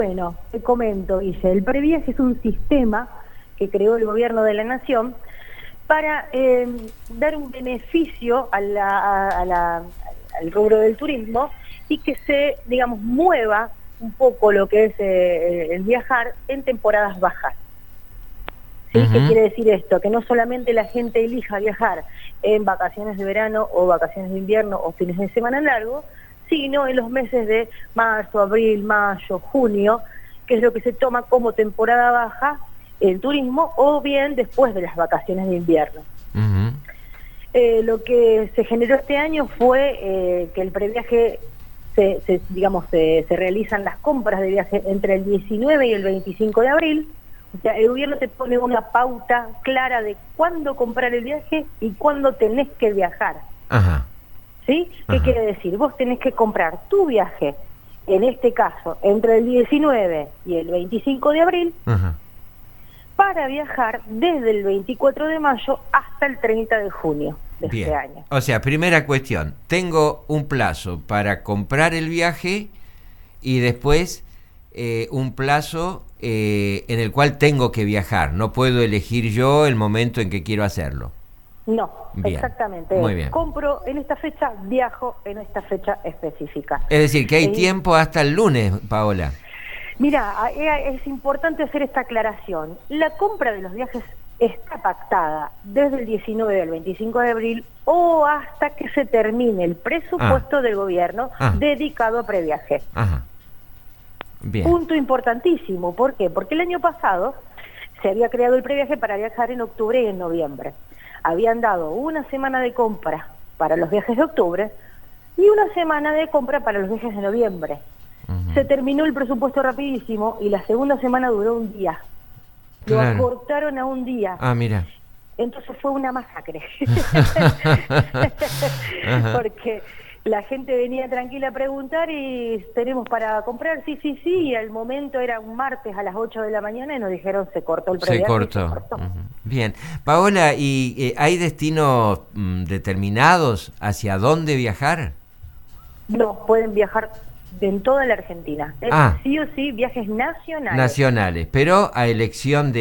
Bueno, te comento, Guille, el previaje es un sistema que creó el gobierno de la nación para dar un beneficio al rubro del turismo y que se, digamos, mueva un poco lo que es el viajar en temporadas bajas. ¿Sí? ¿Qué quiere decir esto? Que no solamente la gente elija viajar en vacaciones de verano o vacaciones de invierno o fines de semana largos, sino en los meses de marzo, abril, mayo, junio, que es lo que se toma como temporada baja el turismo, o bien después de las vacaciones de invierno. Lo que se generó este año fue que el previaje, se realizan las compras de viaje entre el 19 y el 25 de abril. O sea, el gobierno te pone una pauta clara de cuándo comprar el viaje y cuándo tenés que viajar. Ajá. ¿Sí? ¿Qué quiere decir? Vos tenés que comprar tu viaje, en este caso, entre el 19 y el 25 de abril, para viajar desde el 24 de mayo hasta el 30 de junio de este año. O sea, primera cuestión, tengo un plazo para comprar el viaje y después un plazo en el cual tengo que viajar. No puedo elegir yo el momento en que quiero hacerlo. No, bien, exactamente. Muy bien. Compro en esta fecha, viajo en esta fecha específica. Es decir, que hay tiempo hasta el lunes, Paola. Mira, es importante hacer esta aclaración. La compra de los viajes está pactada desde el 19 al 25 de abril o hasta que se termine el presupuesto del gobierno dedicado a previaje. Bien. Punto importantísimo. ¿Por qué? Porque el año pasado se había creado el previaje para viajar en octubre y en noviembre. Habían dado una semana de compra para los viajes de octubre y una semana de compra para los viajes de noviembre. Se terminó el presupuesto rapidísimo y la segunda semana duró un día. Lo acortaron a un día. Mira. Entonces fue una masacre. Porque la gente venía tranquila a preguntar y tenemos para comprar, sí, y al momento era un martes a las 8 de la mañana y nos dijeron se cortó el previaje. Se cortó. Bien. Paola, ¿y hay destinos determinados hacia dónde viajar? No, pueden viajar en toda la Argentina. Sí o sí, viajes nacionales. Nacionales, pero a elección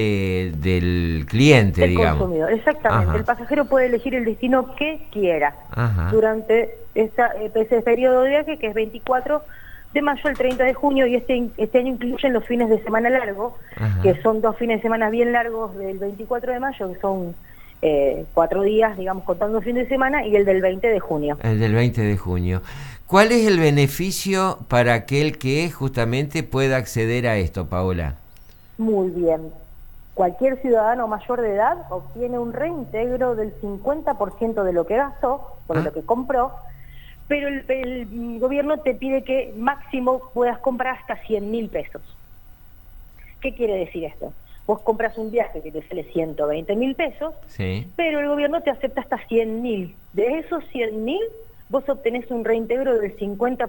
del cliente, digamos. El consumidor, exactamente. El pasajero puede elegir el destino que quiera durante ese periodo de viaje, que es 24 de mayo al 30 de junio, y este año incluyen los fines de semana largos, que son 2 fines de semana bien largos del 24 de mayo, que son 4 días, digamos, contando el fin de semana, y el del 20 de junio. El del 20 de junio. ¿Cuál es el beneficio para aquel que justamente pueda acceder a esto, Paola? Muy bien. Cualquier ciudadano mayor de edad obtiene un reintegro del 50% de lo que gastó, por lo que compró, pero el gobierno te pide que máximo puedas comprar hasta 100.000 pesos. ¿Qué quiere decir esto? Vos compras un viaje que te sale 120.000 pesos, pero el gobierno te acepta hasta 100.000. De esos 100.000, vos obtenés un reintegro del 50%.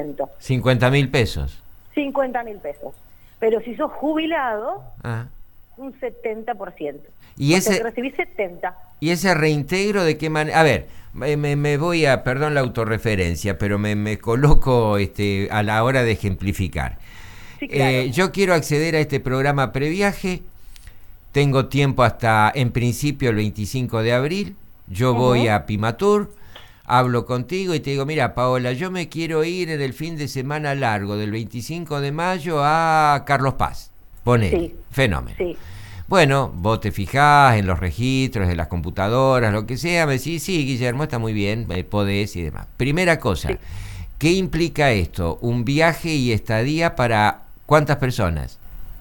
50.000 pesos. 50.000 pesos. Pero si sos jubilado, un 70%. ¿Y ese recibís 70? ¿Y ese reintegro de qué manera? A ver, me voy a, perdón la autorreferencia, pero me coloco a la hora de ejemplificar. Sí, claro. Yo quiero acceder a este programa previaje, tengo tiempo hasta, en principio, el 25 de abril, yo voy a Pimatur, hablo contigo y te digo, mira, Paola, yo me quiero ir en el fin de semana largo, del 25 de mayo a Carlos Paz. Ponele, fenómeno. Sí. Bueno, vos te fijás en los registros, en las computadoras, lo que sea, me decís, sí, Guillermo, está muy bien, podés y demás. Primera cosa, ¿qué implica esto? ¿Un viaje y estadía para cuántas personas?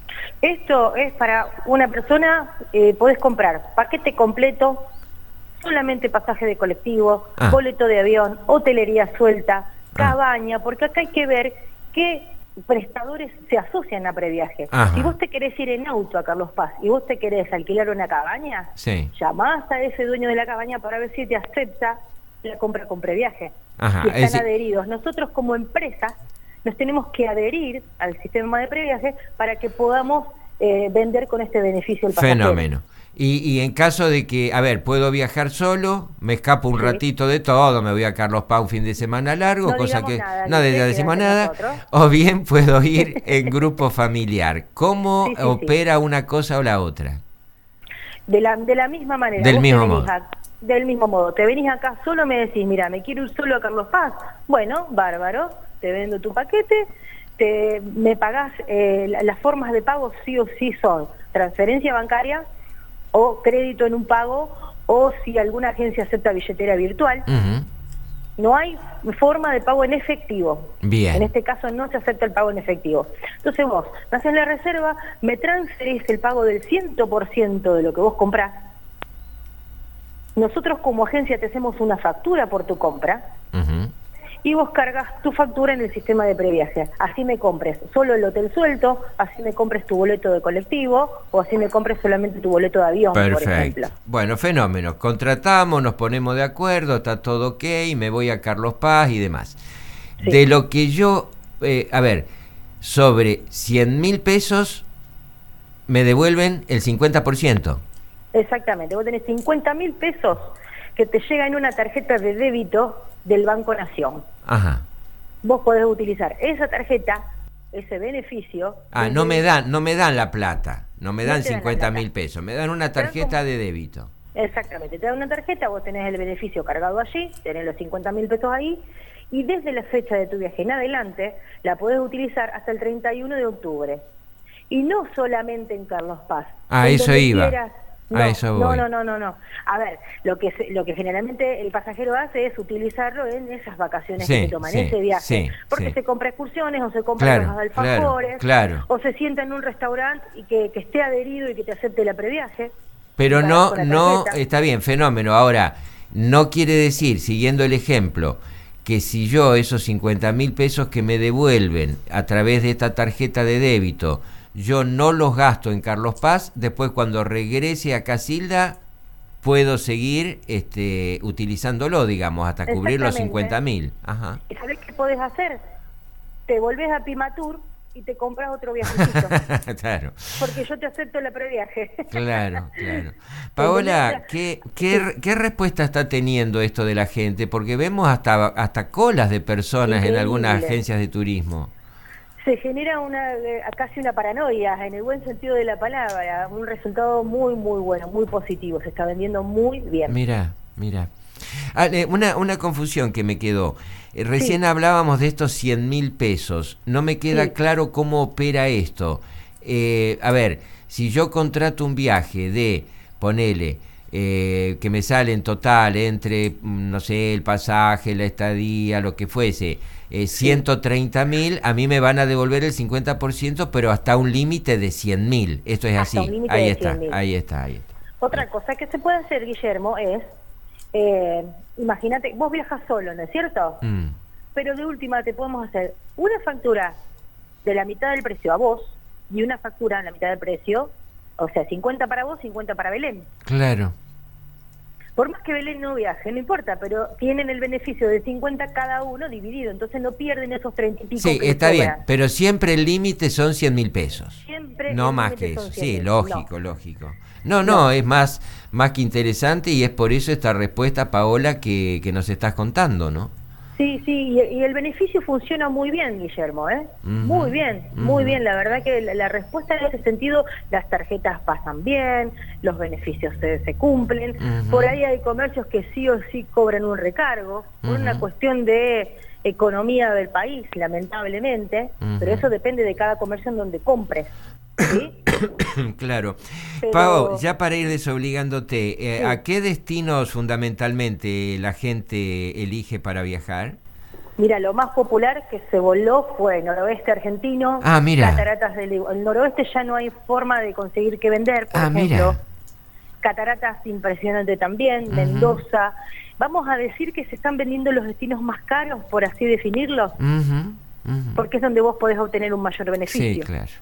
Esto es para una persona, podés comprar paquete completo, solamente pasaje de colectivo, boleto de avión, hotelería suelta, cabaña, porque acá hay que ver qué prestadores se asocian a previaje. Si vos te querés ir en auto a Carlos Paz y vos te querés alquilar una cabaña, llamás a ese dueño de la cabaña para ver si te acepta la compra con previaje. Y están adheridos. Nosotros como empresa nos tenemos que adherir al sistema de previaje para que podamos vender con este beneficio al pasajero. Fenómeno. Y en caso de que, a ver, puedo viajar solo, me escapo un ratito de todo, me voy a Carlos Paz un fin de semana largo, No cosa que nada, no decimos nada, nosotros. o bien puedo ir en grupo familiar. ¿Cómo Sí. opera una cosa o la otra? De la misma manera. Del Vos mismo modo. Del mismo modo. Te venís acá solo, me decís, mira, me quiero ir solo a Carlos Paz. Bueno, bárbaro, te vendo tu paquete, me pagás, las formas de pago sí o sí son transferencia bancaria o crédito en un pago, o si alguna agencia acepta billetera virtual. No hay forma de pago en efectivo. Bien. En este caso no se acepta el pago en efectivo. Entonces vos me haces la reserva, me transferís el pago del 100% de lo que vos comprás. Nosotros como agencia te hacemos una factura por tu compra y vos cargas tu factura en el sistema de previaje. Así me compres solo el hotel suelto, así me compres tu boleto de colectivo o así me compres solamente tu boleto de avión, por ejemplo. Bueno, fenómeno. Contratamos, nos ponemos de acuerdo, está todo ok, me voy a Carlos Paz y demás. Sí. De lo que yo, a ver, sobre 100.000 pesos me devuelven el 50%. Exactamente, vos tenés 50.000 pesos que te llega en una tarjeta de débito del Banco Nación. Ajá. Vos podés utilizar esa tarjeta, ese beneficio. No me dan la plata, no me dan 50.000 pesos, me dan una tarjeta de débito. Exactamente, te dan una tarjeta, vos tenés el beneficio cargado allí, tenés los 50.000 pesos ahí, y desde la fecha de tu viaje en adelante, la podés utilizar hasta el 31 de octubre. Y no solamente en Carlos Paz. Eso iba. Quieras. No, no. A ver, lo que generalmente el pasajero hace es utilizarlo en esas vacaciones que se toman, ese viaje. Porque se compra excursiones o se compra los alfajores, o se sienta en un restaurante y que esté adherido y que te acepte la previaje. Pero no, está bien, fenómeno. Ahora, no quiere decir, siguiendo el ejemplo, que si yo esos 50.000 pesos que me devuelven a través de esta tarjeta de débito, yo no los gasto en Carlos Paz, después cuando regrese a Casilda puedo seguir utilizándolo, digamos, hasta cubrir los 50.000. Ajá. ¿Y sabés qué podés hacer? Te volvés a Pimatur y te compras otro viajecito. Claro. Porque yo te acepto la previaje. Claro. Paola, ¿qué respuesta está teniendo esto de la gente? Porque vemos hasta colas de personas increíble. En algunas agencias de turismo. Se genera casi una paranoia, en el buen sentido de la palabra, un resultado muy, muy bueno, muy positivo, se está vendiendo muy bien. Mira. Una confusión que me quedó. Recién hablábamos de estos 100.000 pesos, no me queda claro cómo opera esto. A ver, si yo contrato un viaje de, ponele, que me sale en total entre, no sé, el pasaje, la estadía, lo que fuese, 130.000, a mí me van a devolver el 50%, pero hasta un límite de 100.000. Esto es así. Ahí está. Otra cosa que se puede hacer, Guillermo, es, imagínate, vos viajas solo, ¿no es cierto? Pero de última te podemos hacer una factura de la mitad del precio a vos y una factura de la mitad del precio, o sea, 50 para vos, 50 para Belén. Claro. Por más que Belén no viaje, no importa, pero tienen el beneficio de 50 cada uno dividido, entonces no pierden esos 30 y pico. Sí, está bien, pero siempre el límite son 100.000 pesos. Siempre no más que eso. Sí, lógico. No, es más que interesante y es por eso esta respuesta, Paola, que nos estás contando, ¿no? Sí, y el beneficio funciona muy bien, Guillermo, muy bien, la verdad que la respuesta en ese sentido, las tarjetas pasan bien, los beneficios se cumplen, por ahí hay comercios que sí o sí cobran un recargo, por una cuestión de economía del país, lamentablemente, pero eso depende de cada comercio en donde compres. ¿Sí? Claro. Pau, ya para ir desobligándote, ¿a qué destinos fundamentalmente la gente elige para viajar? Mira, lo más popular que se voló fue noroeste argentino, cataratas el noroeste ya no hay forma de conseguir que vender, por ejemplo. Cataratas impresionante también, Mendoza. Vamos a decir que se están vendiendo los destinos más caros, por así definirlos, porque es donde vos podés obtener un mayor beneficio. Sí, claro.